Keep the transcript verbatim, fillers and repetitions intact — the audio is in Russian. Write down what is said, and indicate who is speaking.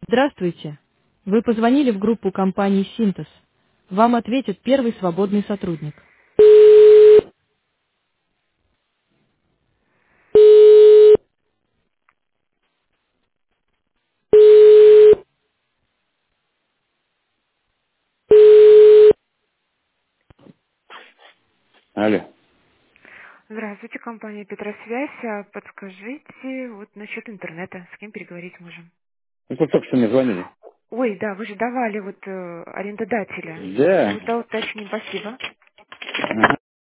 Speaker 1: Здравствуйте. Вы позвонили в группу компании «Синтез». Вам ответит первый свободный сотрудник. Алло.
Speaker 2: Здравствуйте, компания Петросвязь. А подскажите, вот насчет интернета, с кем переговорить можем?
Speaker 1: Ну, тут только что мне звонили.
Speaker 2: Ой, да, вы же давали вот э, арендодателя.
Speaker 1: Да.
Speaker 2: Тогда уточним, спасибо.
Speaker 1: Ага.